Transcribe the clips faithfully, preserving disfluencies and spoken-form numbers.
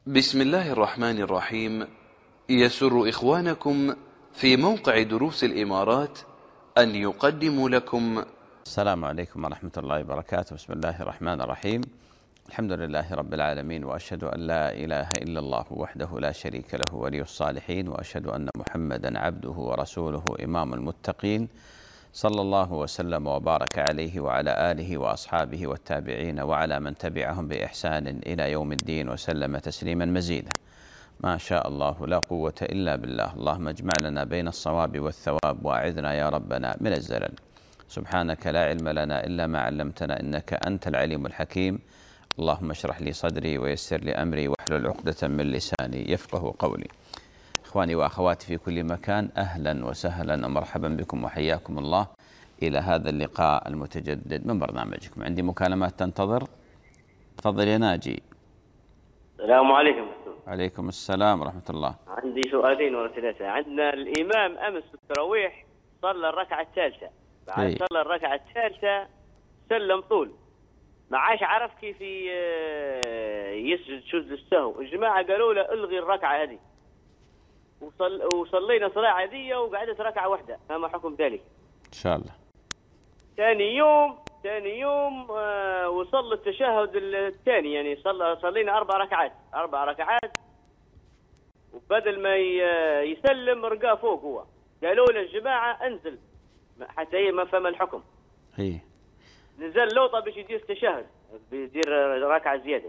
بسم الله الرحمن الرحيم. يسر إخوانكم في موقع دروس الإمارات أن يقدموا لكم. السلام عليكم ورحمة الله وبركاته. بسم الله الرحمن الرحيم. الحمد لله رب العالمين، وأشهد أن لا إله إلا الله وحده لا شريك له ولي الصالحين، وأشهد أن محمدا عبده ورسوله إمام المتقين، صلى الله وسلم وبارك عليه وعلى آله وأصحابه والتابعين وعلى من تبعهم بإحسان إلى يوم الدين، وسلم تسليما مزيدا. ما شاء الله لا قوة إلا بالله. اللهم اجمع لنا بين الصواب والثواب، وأعذنا يا ربنا من الزلل. سبحانك لا علم لنا إلا ما علمتنا، إنك أنت العليم الحكيم. اللهم اشرح لي صدري ويسر لي أمري واحلل عقدة من لساني يفقه قولي. إخواني وأخواتي في كل مكان، أهلا وسهلا ومرحبا بكم وحياكم الله إلى هذا اللقاء المتجدد من برنامجكم. عندي مكالمات تنتظر. تفضل يا ناجي. السلام عليكم. عليكم السلام ورحمة الله. عندي سؤالين ولا ثلاثة. عندنا الإمام أمس في التراويح صلى الركعة الثالثة، بعد إيه؟ صلى الركعة الثالثة سلم طول، ما عاش عرف كيف يسجد سجود السهو. الجماعة قالوا له الغي الركعة هذه، وصل وصلينا صلاة عادية وقعدت ركعة واحدة، فما حكم ذلك؟ إن شاء الله. ثاني يوم ثاني يوم آه وصل التشهد الثاني، يعني صلى صلينا أربع ركعات أربع ركعات وبدل ما يسلم رقاه فوق. هو قالوا للجماعة انزل حتى هي ما فهم الحكم. إيه؟ نزل لوطة باش يدير تشهد، بيدير ركعة زيادة.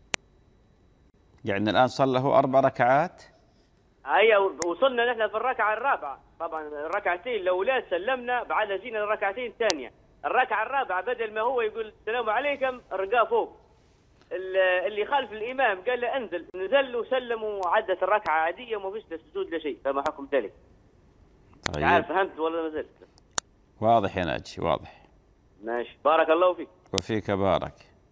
يعني الآن صلى له أربع ركعات. هيا وصلنا نحن في الركعة الرابعة. طبعا الركعتين الأولى سلمنا، بعدها جينا الركعتين الثانية. الركعة الرابعة بدل ما هو يقول السلام عليكم رقاه فوق. اللي خالف الإمام قال له انزل، نزل وسلم وعدت الركعة عادية وما فيش لا سجود لا شيء، فما حكم ذلك؟ طيب. عارف فهمت ولا ما زلت؟ واضح يا ناجي، واضح. ماشي، بارك الله فيك. وفيك بارك.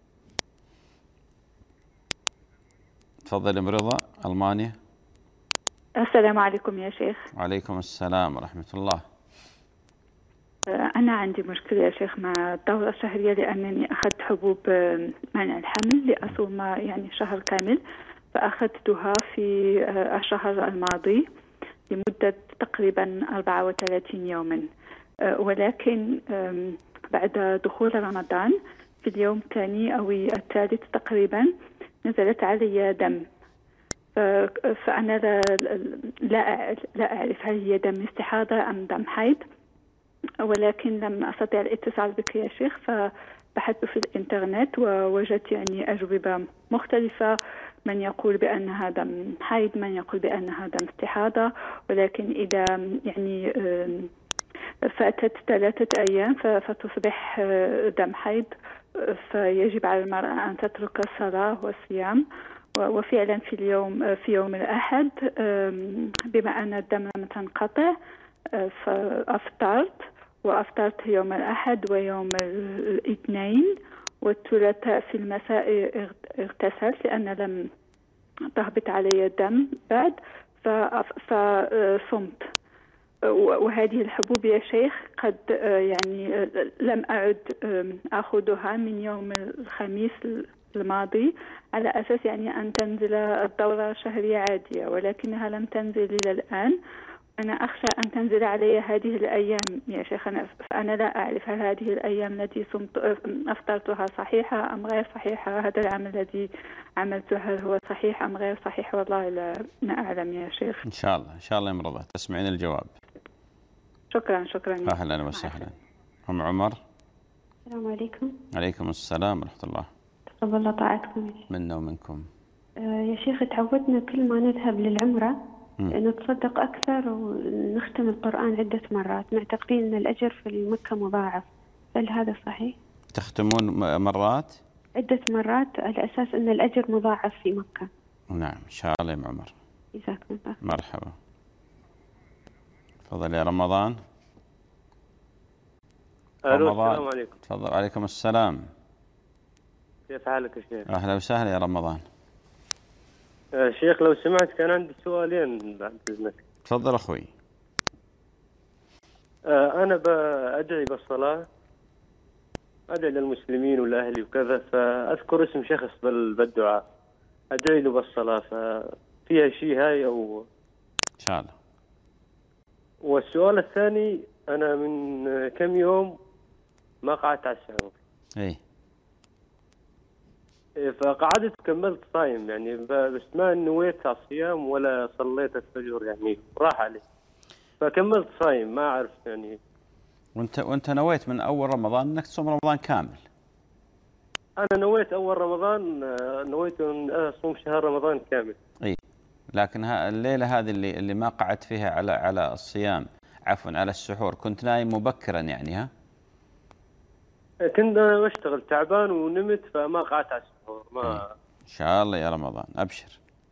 تفضل ام رضا، ألمانيا. السلام عليكم يا شيخ. وعليكم السلام ورحمة الله. أنا عندي مشكلة يا شيخ مع الدورة الشهرية، لأنني أخذت حبوب منع الحمل لأصوم يعني شهر كامل، فأخذتها في الشهر الماضي لمدة تقريبا أربعة وثلاثين يوما، ولكن بعد دخول رمضان في اليوم الثاني أو الثالث تقريبا نزلت علي دم، فأنا لا, لا, لا أعرف هل هي دم استحاضة أم دم حيض، ولكن لم أستطع الاتصال بك يا شيخ، فبحثت في الإنترنت ووجدت يعني أجوبة مختلفة، من يقول بأنها دم حيض، من يقول بأنها دم استحاضة، ولكن إذا يعني فاتت ثلاثة أيام فتصبح دم حيض، فيجب على المرأة أن تترك الصلاة والصيام. وفعلا في اليوم في يوم الأحد بما أن الدم لم تنقطع فأفطرت، وأفطرت يوم الأحد ويوم الاثنين، والثلاثاء في المساء اغتسلت لأن لم تهبط علي الدم بعد، فصمت. وهذه الحبوب يا شيخ قد يعني لم أعد أخذها من يوم الخميس الماضي على أساس يعني أن تنزل الدورة الشهرية عادية، ولكنها لم تنزل إلى الآن. أنا أخشى أن تنزل علي هذه الأيام يا شيخ، فأنا لا أعرف هل هذه الأيام التي صمت أفطرتها صحيحة أم غير صحيحة، هذا العمل الذي عملته هل هو صحيح أم غير صحيح، والله لا أعلم يا شيخ. إن شاء الله إن شاء الله يا مرضى تسمعين الجواب. شكرا شكرا. أهلا وسهلا. أم عمر. السلام عليكم. عليكم السلام ورحمة الله. تقبل الله طاعتكم. منا ومنكم. آه يا شيخ، تعودنا كل ما نذهب للعمرة نتصدق أكثر ونختم القرآن عدة مرات، معتقدين أن الأجر في مكة مضاعف، هل هذا صحيح؟ تختمون مرات؟ عدة مرات على أساس أن الأجر مضاعف في مكة. نعم إن شاء الله يا عمر. جزاكم الله. مرحبا. تفضل يا رمضان. رمضان. السلام عليكم. تفضل. عليكم السلام. كيف حالك يا شيخ؟ أهلا وسهلا يا رمضان. يا شيخ لو سمعت كان عندي سؤالين بعد إذنك. تفضل أخوي. أنا بأدعي بالصلاة، أدعي للمسلمين والأهلي وكذا، فأذكر اسم شخص بالدعاء، أدعي له بالصلاة، ففيها شيء هاي أو إن شاء الله. والسؤال الثاني، أنا من كم يوم ما قعدت على السحور. إيه. فقعدت كملت صايم يعني، بس ما نويت على الصيام ولا صليت الفجر يعني، راح علي فكملت صايم ما أعرف يعني. وأنت وأنت نويت من أول رمضان إنك تصوم رمضان كامل؟ أنا نويت أول رمضان، نويت أن أصوم شهر رمضان كامل. إيه. لكن الليلة هذه اللي اللي ما قعدت فيها على على الصيام، عفوا على السحور، كنت نايم مبكرا يعني؟ ها؟ كنت أنا بشتغل تعبان ونمت فما قعدت على السحور. ما إيه. إن شاء الله يا رمضان، أبشر.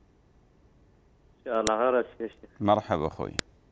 إن شاء الله. هلا يا شيخ. مرحبا أخوي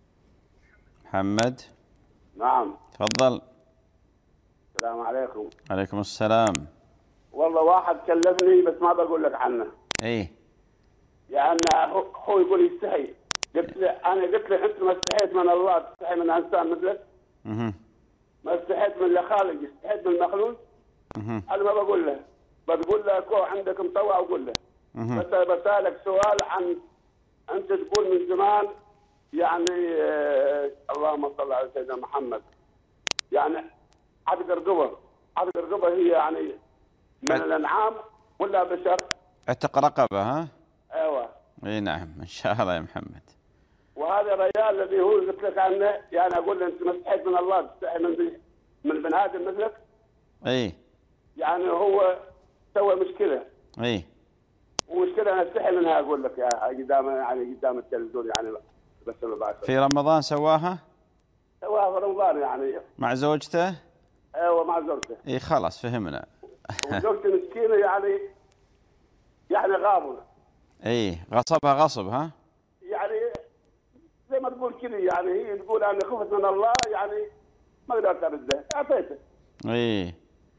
محمد. نعم. تفضل. السلام عليكم. عليكم السلام. والله واحد كلمني بس ما بقول لك عنه. ايه. يعني اخوي يقول يستحي، قلت له انا قلت له انت ما استحيت من الله تستحي من انسان مثلك؟ اها. ما استحيت من الخالق، استحيت من المخلوق؟ اها. انا ما بقول له، بقول له كو عندك مطوع وقول له. اها. بس بسالك سؤال عن، انت تقول من زمان يعني آه اللهم صل على سيدنا محمد، يعني عتق الرقبه، عتق الرقبه هي يعني من الانعام ولا بشر؟ عتق رقبه. ها؟ ايوه. اي نعم ان شاء الله يا محمد. وهذا الرجال الذي هو قلت لك عنه، يعني اقول له انت ما استحيت من الله تستحي من من بني ادم مثلك؟ اي. يعني هو سوى مشكله. اي. ومشكله انا استحي منها اقول لك يا قدام يعني قدام التلفزيون يعني، بس بعد في رمضان سواها؟ سواها في رمضان يعني. مع زوجته؟ ايوه مع زوجته. اي خلاص فهمنا. وزوجته مسكينه يعني، يعني غابه. اي غصبها غصب. ها؟ يعني زي ما تقول كذا، يعني هي تقول انا خفت من الله يعني ما قدرت ارده، اعطيته. اي.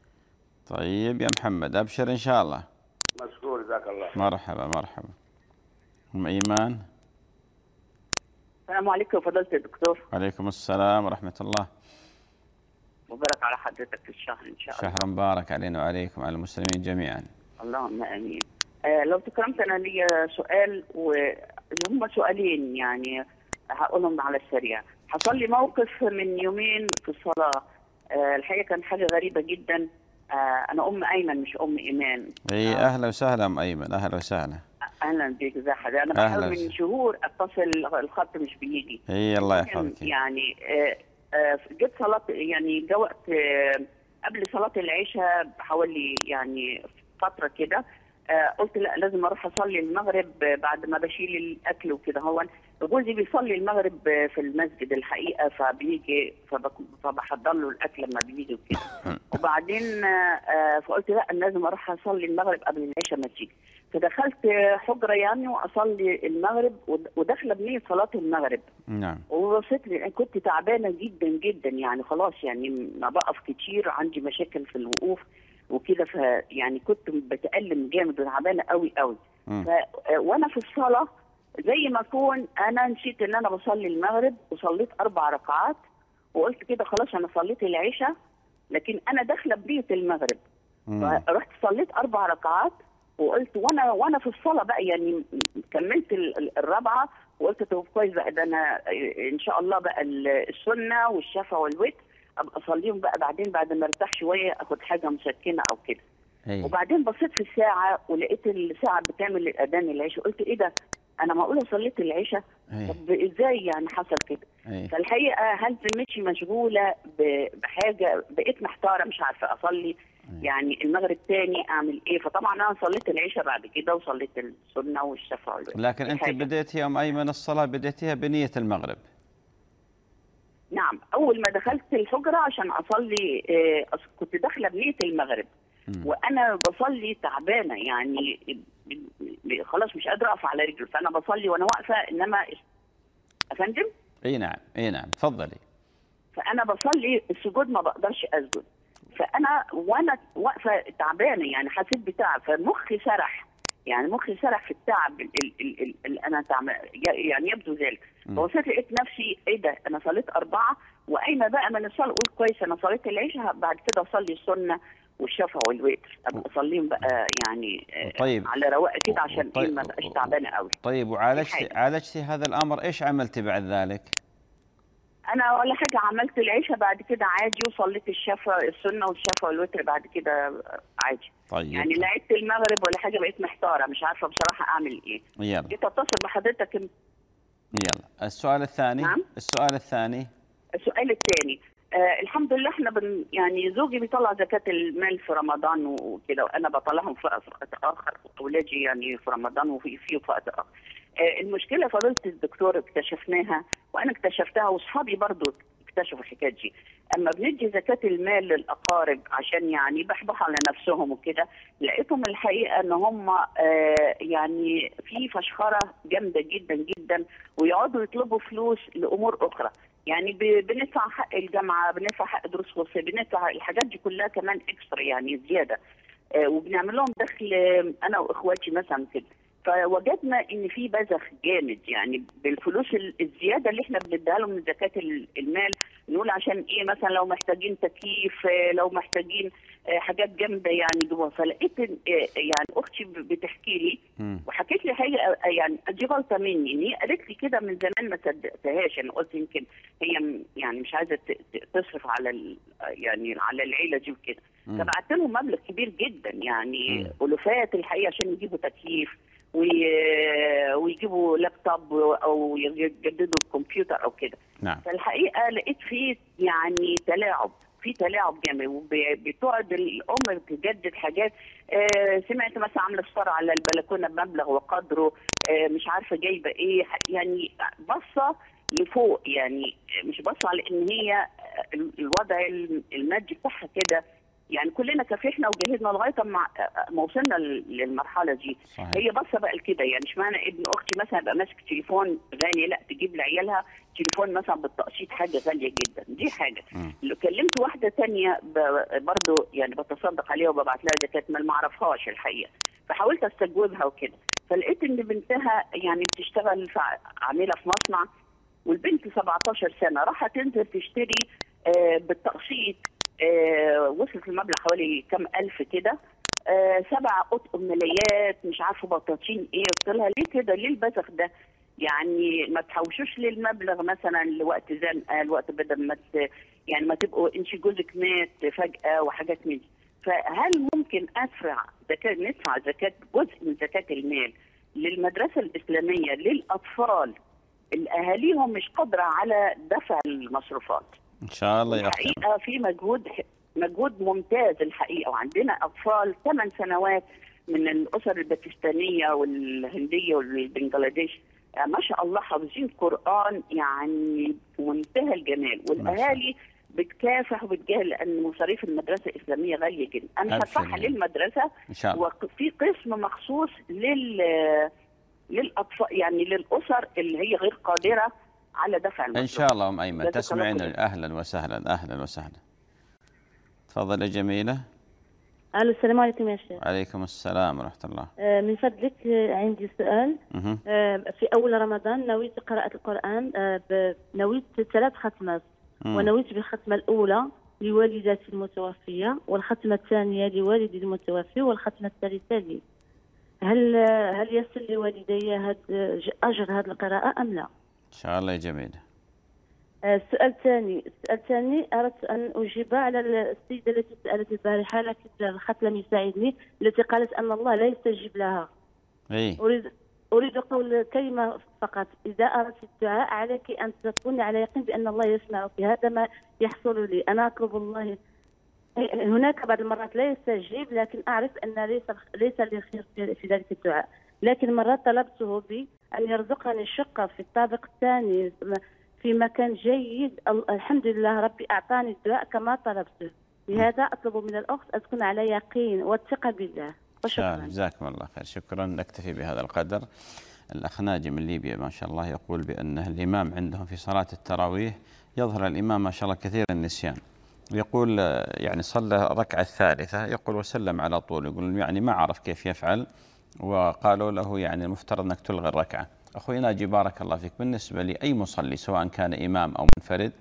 طيب يا محمد ابشر ان شاء الله. مشكور جزاك الله. مرحبا مرحبا. ام ايمان. السلام عليكم فضيلة الدكتور. وعليكم السلام ورحمة الله. مبارك على حضرتك الشهر ان شاء الله. شهر مبارك علينا وعليكم وعلى المسلمين جميعا. اللهم امين. آه لو تكرمت انا لي سؤال، وهم سؤالين يعني هقولهم على السريع. حصل لي موقف من يومين في الصلاة، آه الحقيقة كان حاجة غريبة جدا. آه انا ام ايمن مش ام ايمان. اي آه اهلا وسهلا ام ايمن، اهلا وسهلا. اهلا بك. ازي حضرتك؟ انا بحاول من شهور اتصل الخط مش بيجي. اي الله يحفظك. يعني آه آه جيت صلاة يعني جا وقت آه قبل صلاة العشاء بحوالي يعني فترة كده، آه قلت لا لازم اروح اصلي المغرب بعد ما بشيل الاكل وكده. هو جوزي بيصلي المغرب في المسجد الحقيقة، فبيجي فبحضر له الاكل لما بيجي وكده. وبعدين آه فقلت لا لازم اروح اصلي المغرب قبل العشاء ما تيجي. فدخلت حجرة يعني واصلي المغرب، وداخله بنية صلاة المغرب. نعم. وبصيت لي كنت تعبانة جدا جدا يعني، خلاص يعني ما بقف كتير، عندي مشاكل في الوقوف وكده، ف يعني كنت بتألم جامد وتعبانة قوي قوي. ف... وانا في الصلاة زي ما اكون انا نسيت ان انا بصلي المغرب، وصليت اربع ركعات وقلت كده خلاص انا صليت العشاء، لكن انا داخله بنية المغرب. فرحت صليت اربع ركعات وقلت وانا وانا في الصلاه بقى يعني كملت الرابعه، وقلت طب كويس بقى ده انا ان شاء الله بقى السنه والشفع والوتر ابقى اصليهم بقى بعدين بعد ما ارتاح شويه اخد حاجه مسكنه او كده. أيه. وبعدين بصيت في الساعه ولقيت الساعه بتعمل الاذان العشاء، قلت ايه ده انا معقوله صليت العشاء؟ أيه. طب ازاي يعني حصل كده؟ أيه. فالحقيقه هل مشي مشغوله بحاجه، بقيت محتاره مش عارفه اصلي يعني المغرب تاني اعمل ايه. فطبعا انا صليت العشاء بعد كده وصليت السنه والشفع والوتر. لكن انت بديتي يا ام ايمن الصلاه بديتيها بنيه المغرب؟ نعم، اول ما دخلت الحجره عشان اصلي آه كنت داخله بنيه المغرب. م. وانا بصلي تعبانه يعني خلاص مش قادره اقف على رجلي، فانا بصلي وانا واقفه. انما افندم؟ اي نعم اي نعم تفضلي. فانا بصلي السجود ما بقدرش اسجد، فانا وانا واقفه تعبانه يعني حسيت بتعب، فمخي سرح يعني مخي سرح في التعب اللي انا تعب يعني يبدو ذلك. فوصلت لقيت نفسي ايه ده انا صليت اربعه واين بقى من الصلاه اقول كويس انا صليت العشاء بعد كده اصلي السنه والشفع والوتر ابقى اصليهم بقى يعني طيب على رواق كده عشان طيب ايه ما بقاش تعبانه قوي. طيب وعالجتي عالجتي هذا الامر، ايش عملتي بعد ذلك؟ انا ولا حاجه، عملت العشاء بعد كده عادي وصليت الشفع السنه والشفع والوتر بعد كده عادي. طيب يعني لا عدت المغرب ولا حاجه، بقيت محتاره مش عارفه بصراحه اعمل ايه. يلا جيت اتصل بحضرتك. يلا السؤال الثاني. نعم؟ السؤال الثاني. السؤال الثاني آه الحمد لله احنا بن يعني زوجي بيطلع زكاه المال في رمضان وكده، وانا بطلعهم في وقت اخر، اولادي يعني في رمضان وفي في وقت اخر. آه المشكله فضيله الدكتور اكتشفناها وانا اكتشفتها واصحابي برضو اكتشفوا الحكايه دي. اما بندي زكاه المال للاقارب عشان يعني يبحبحوا على نفسهم وكده، لقيتهم الحقيقه ان هم آه يعني في فشخره جامده جدا جدا، ويقعدوا يطلبوا فلوس لامور اخرى. يعني بندفع حق الجامعه، بندفع حق دروس خصوصيه، بندفع الحاجات دي كلها كمان اكسترا يعني زياده. آه وبنعمل لهم دخل انا واخواتي مثلا كده. فوجدنا ان في بذخ جامد يعني بالفلوس الزياده اللي احنا بنديها لهم من زكاه المال. نقول عشان ايه مثلا لو محتاجين تكييف، لو محتاجين حاجات جامده يعني جوه. فلقيت يعني اختي بتحكي لي وحكيت لي حاجه يعني دي غلطه مني، ان هي قالت لي كده من زمان ما صدقتهاش. انا قلت يمكن هي يعني مش عايزه تصرف على يعني على العيله دي وكده. فبعت لهم مبلغ كبير جدا يعني الوفات الحقيقه عشان يجيبوا تكييف ويجيبوا لابتوب او يجددوا الكمبيوتر او كده. نعم. فالحقيقه لقيت فيه يعني تلاعب، في تلاعب جامد، وبتقعد الام تجدد حاجات. آه سمعت مثلا عامله ستار على البلكونه بمبلغ وقدره، آه مش عارفه جايبه ايه، يعني بصه لفوق، يعني مش بصه على ان هي الوضع المادي بتاعها كده. يعني كلنا كافحنا وجهدنا لغايه ما وصلنا للمرحله دي. صحيح. هي بصه بقى كده، يعني اشمعنى ابن اختي مثلا يبقى ماسك تليفون غالي، لا تجيب لعيالها تليفون مثلا بالتقسيط حاجه غاليه جدا. دي حاجه. لو كلمت واحده ثانيه برضه يعني بتصدق عليها وببعت لها زكاه مال، ما اعرفهاش الحقيقه، فحاولت استجوبها وكده. فلقيت ان بنتها يعني بتشتغل عامله في مصنع، والبنت سبعتاشر سنه راحت تنزل تشتري آه بالتقسيط. آه وصلت المبلغ حوالي كم الف كده، آه سبع قطق ملايات مش عارفه بطاطين ايه. قلت لها ليه كده؟ ليه البذخ ده؟ يعني ما تحوشوش للمبلغ مثلا لوقت زنقه، لوقت بدل ما يعني ما تبقوا انت جوزك مات فجاه وحاجات من دي. فهل ممكن ادفع زكاه، ندفع زكاه جزء من زكاه المال للمدرسه الاسلاميه للاطفال اللي اهاليهم مش قادره على دفع المصروفات؟ ان شاء الله يا اختي. الحقيقه في مجهود مجهود ممتاز الحقيقه، وعندنا اطفال ثمان سنوات من الاسر الباكستانيه والهنديه والبنجلاديش ما شاء الله حافظين قران يعني بمنتهى الجمال، والاهالي بتكافح وبتجاهد لان مصاريف المدرسه الاسلاميه غاليه جدا. انا هدفعها للمدرسه ان شاء الله، وفي قسم مخصوص لل للاطفال يعني للاسر اللي هي غير قادره على دفع المصروف. ان شاء الله ام ايمن تسمعين. اهلا وسهلا اهلا وسهلا. تفضل يا جميله. الو السلام عليكم يا شيخ. عليكم السلام ورحمه الله. آه من فضلك آه عندي سؤال. آه في اول رمضان نويت قراءه القران، آه نويت ثلاث ختمات. مم. ونويت بالختمه الاولى لوالدتي المتوفيه، والختمه الثانيه لوالدي المتوفي، والختمه الثالثه لي. هل هل يصل لوالدي هذا اجر هذه القراءه ام لا؟ ان شاء الله يا جميله. السؤال الثاني السؤال الثاني اردت ان اجيب على السيده التي سالت البارحه لكن الخط لم يساعدني، التي قالت ان الله لا يستجيب لها. اي اريد اريد قول كلمه فقط: اذا اردت الدعاء عليك ان تكوني على يقين بان الله يسمعك. هذا ما يحصل لي، انا اطلب الله. هناك بعض المرات لا يستجيب، لكن اعرف ان ليس ليس لي خير في ذلك الدعاء. لكن مرات طلبته بي ان يرزقني الشقه في الطابق الثاني في مكان جيد. الحمد لله ربي اعطاني الدعاء كما طلبته. لهذا اطلب من الاخت ان تكون على يقين والثقه بالله. وشكرا. جزاكم الله خير. شكرا. نكتفي بهذا القدر. الاخ ناجي من ليبيا ما شاء الله يقول بان الامام عندهم في صلاه التراويح يظهر الامام ما شاء الله كثير النسيان. يقول يعني صلى الركعه الثالثه يقول وسلم على طول، يقول يعني ما عرف كيف يفعل، وقالوا له يعني المفترض انك تلغي الركعه. اخوي ناجي بارك الله فيك، بالنسبه لاي مصلي سواء كان امام او منفرد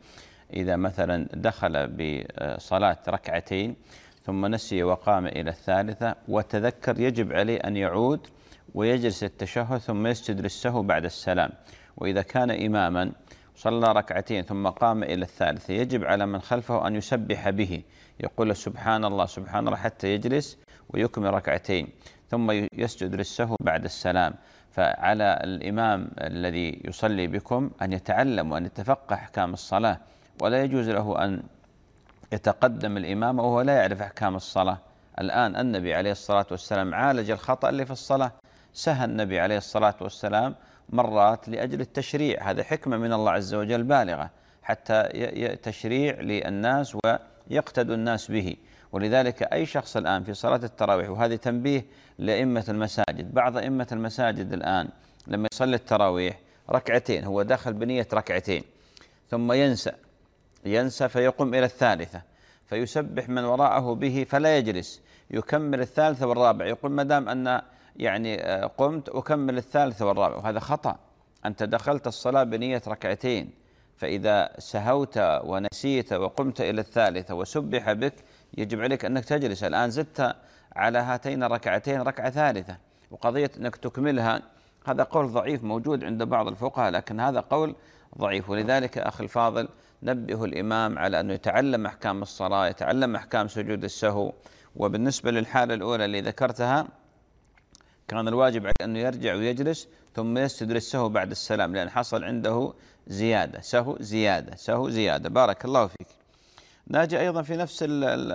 إذا مثلا دخل بصلاة ركعتين ثم نسي وقام إلى الثالثة وتذكر، يجب عليه أن يعود ويجلس التشهد ثم يسجد للسهو بعد السلام. وإذا كان إماما صلى ركعتين ثم قام إلى الثالثة يجب على من خلفه أن يسبح به، يقول سبحان الله سبحان الله حتى يجلس ويكمل ركعتين ثم يسجد للسهو بعد السلام. فعلى الإمام الذي يصلي بكم أن يتعلم وأن يتفقه أحكام الصلاة، ولا يجوز له أن يتقدم الإمام وهو لا يعرف أحكام الصلاة. الآن النبي عليه الصلاة والسلام عالج الخطأ اللي في الصلاة، سهى النبي عليه الصلاة والسلام مرات لأجل التشريع، هذا حكمة من الله عز وجل بالغة، حتى تشريع للناس ويقتدوا الناس به. ولذلك أي شخص الآن في صلاة التراويح، وهذه تنبيه لأئمة المساجد، بعض أئمة المساجد الآن لما يصلي التراويح ركعتين، هو داخل بنية ركعتين ثم ينسى ينسى فيقوم إلى الثالثة فيسبح من وراءه به فلا يجلس، يكمل الثالثة والرابع، يقول ما دام أن يعني قمت أكمل الثالثة والرابع، وهذا خطأ. أنت دخلت الصلاة بنية ركعتين، فإذا سهوت ونسيت وقمت إلى الثالثة وسبح بك يجب عليك أنك تجلس. الآن زدت على هاتين الركعتين ركعة ثالثة، وقضية أنك تكملها هذا قول ضعيف موجود عند بعض الفقهاء، لكن هذا قول ضعيف. ولذلك أخي الفاضل نبه الإمام على أنه يتعلم أحكام الصلاة، يتعلم أحكام سجود السهو. وبالنسبة للحالة الأولى اللي ذكرتها كان الواجب عليه أنه يرجع ويجلس ثم يسجد للسهو بعد السلام، لأن حصل عنده زيادة، سهو زيادة سهو زيادة. بارك الله فيك. ناجي أيضا في نفس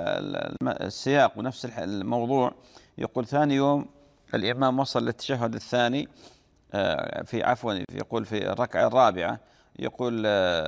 السياق ونفس الموضوع، يقول ثاني يوم الإمام وصل للتشهد الثاني في عفوا يقول في الركعة الرابعة، يقول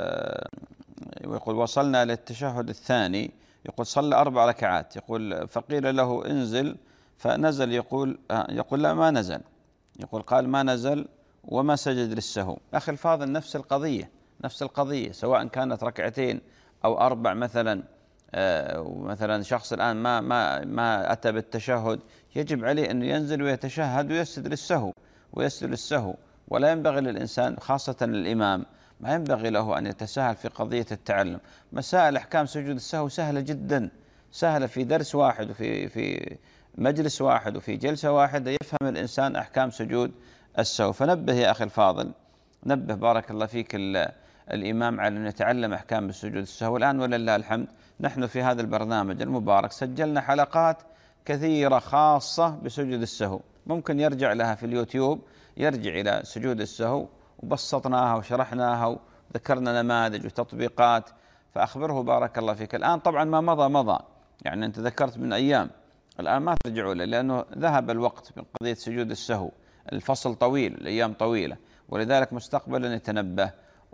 ويقول وصلنا للتشهد الثاني، يقول صلى أربع ركعات، يقول فقيل له انزل فنزل، يقول يقول لا ما نزل، يقول قال ما نزل وما سجد للسهو. أخي الفاضل نفس القضية نفس القضية سواء كانت ركعتين أو أربع مثلا. مثلا شخص الآن ما ما ما أتى بالتشهد، يجب عليه أن ينزل ويتشهد ويسجد للسهو ويسجد للسهو. ولا ينبغي للإنسان خاصة الإمام ما ينبغي له أن يتساهل في قضية التعلم. مسائل أحكام سجود السهو سهلة جدا، سهلة في درس واحد وفي في مجلس واحد وفي جلسة واحدة يفهم الإنسان أحكام سجود السهو. فنبه يا أخي الفاضل، نبه بارك الله فيك الإمام على أن يتعلم أحكام السجود السهو. الآن ولله الحمد نحن في هذا البرنامج المبارك سجلنا حلقات كثيرة خاصة بسجود السهو، ممكن يرجع لها في اليوتيوب، يرجع إلى سجود السهو وبسطناها وشرحناها وذكرنا نماذج وتطبيقات. فأخبره بارك الله فيك. الآن طبعا ما مضى مضى، يعني أنت ذكرت من أيام، الآن ما ترجعوا له لأنه ذهب الوقت من قضية سجود السهو، الفصل طويل، الأيام طويلة، ولذلك مستقبلا يتنبه.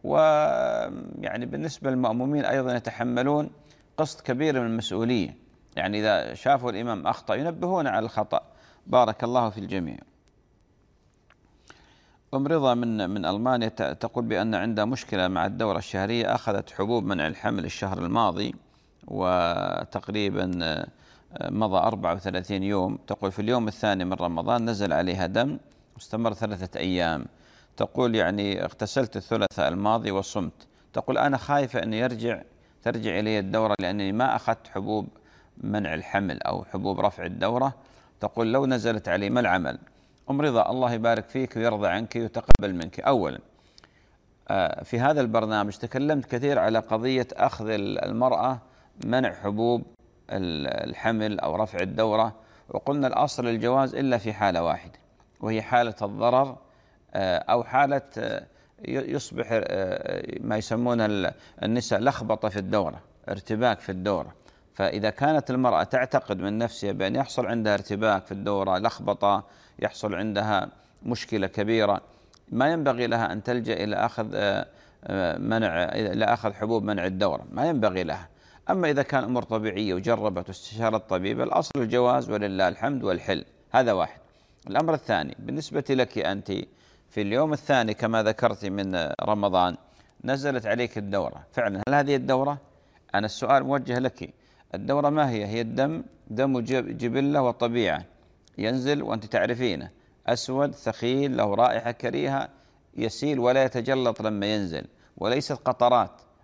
ويعني بالنسبة للمأمومين أيضا يتحملون قسط كبير من المسؤولية، يعني إذا شافوا الإمام أخطأ ينبهون على الخطأ. بارك الله في الجميع. أم رضا من من ألمانيا تقول بأن عندها مشكلة مع الدورة الشهرية، أخذت حبوب منع الحمل الشهر الماضي وتقريبا مضى أربعة وثلاثين يوم. تقول في اليوم الثاني من رمضان نزل عليها دم واستمر ثلاثة أيام. تقول يعني اغتسلت الثلاثاء الماضي وصمت. تقول أنا خايفة أن يرجع ترجع إلي الدورة لأنني ما أخذت حبوب منع الحمل أو حبوب رفع الدورة. تقول لو نزلت علي ما العمل؟ أم رضا الله يبارك فيك ويرضى عنك ويتقبل منك. أولا في هذا البرنامج تكلمت كثير على قضية أخذ المرأة منع حبوب الحمل أو رفع الدورة، وقلنا الأصل الجواز إلا في حالة واحدة، وهي حالة الضرر أو حالة يصبح ما يسمونه النساء لخبطة في الدورة، ارتباك في الدورة. فإذا كانت المرأة تعتقد من نفسها بأن يحصل عندها ارتباك في الدورة، لخبطة، يحصل عندها مشكلة كبيرة، ما ينبغي لها أن تلجأ إلى أخذ منع إلى أخذ حبوب منع الدورة، ما ينبغي لها. أما إذا كان أمور طبيعية وجربت واستشارت الطبيب، الأصل الجواز ولله الحمد والحل. هذا واحد. الأمر الثاني بالنسبة لك أنت، في اليوم الثاني كما ذكرت من رمضان نزلت عليك الدورة فعلا، هل هذه الدورة؟ أنا السؤال موجه لك، الدورة ما هي؟ هي الدم، دم جبلة وطبيعة ينزل وأنت تعرفينه، أسود ثخيل له رائحة كريهة، يسيل ولا يتجلط لما ينزل، وليست قطرات.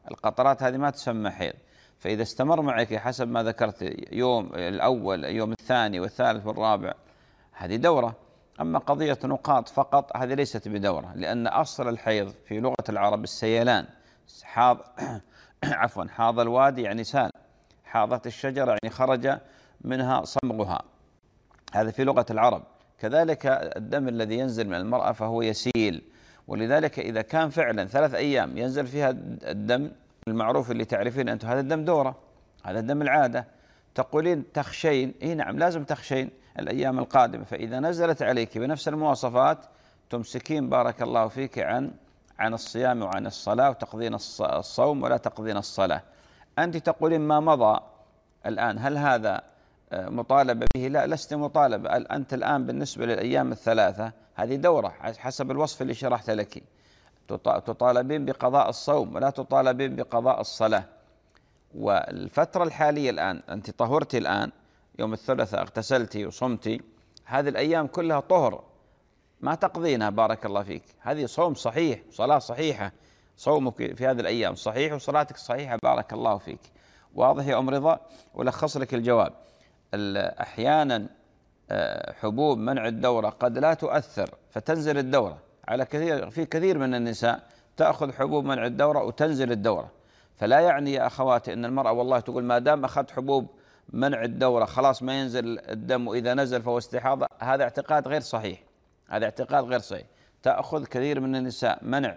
القطرات هذه ما تسمى حيض. فإذا استمر معك حسب ما ذكرت يوم الأول، يوم الثاني والثالث والرابع، هذه دورة. أما قضية نقاط فقط هذه ليست بدورة، لأن أصل الحيض في لغة العرب السيلان. حاض عفوا حاض الوادي يعني سال، حاضت الشجرة يعني خرج منها صمغها، هذا في لغة العرب. كذلك الدم الذي ينزل من المرأة فهو يسيل، ولذلك إذا كان فعلا ثلاث أيام ينزل فيها الدم المعروف اللي تعرفين أنتم، هذا الدم دورة، هذا الدم العادة. تقولين تخشين، إيه نعم لازم تخشين الأيام القادمة. فإذا نزلت عليك بنفس المواصفات تمسكين بارك الله فيك عن عن الصيام وعن الصلاة، وتقضين الصوم ولا تقضين الصلاة. أنت تقولين ما مضى الآن هل هذا مطالبة به؟ لا، لست مطالبة. أنت الآن بالنسبة للأيام الثلاثة هذه دورة حسب الوصف اللي شرحت لك، تطالبين بقضاء الصوم ولا تطالبين بقضاء الصلاة. والفترة الحالية الآن أنت طهرتي الآن يوم الثلاثاء، اغتسلتي وصمتي، هذه الأيام كلها طهر ما تقضينها بارك الله فيك. هذه صوم صحيح، صلاة صحيحة، صومك في هذه الأيام صحيح وصلاتك صحيحة بارك الله فيك. واضح يا أم رضا؟ ولخص لك الجواب. أحيانا حبوب منع الدورة قد لا تؤثر فتنزل الدورة على كثير، في كثير من النساء تأخذ حبوب منع الدورة وتنزل الدورة. فلا يعني يا أخواتي أن المرأة والله تقول ما دام أخذت حبوب منع الدورة خلاص ما ينزل الدم، وإذا نزل فهو استحاضة. هذا اعتقاد غير صحيح، هذا اعتقاد غير صحيح. تأخذ كثير من النساء منع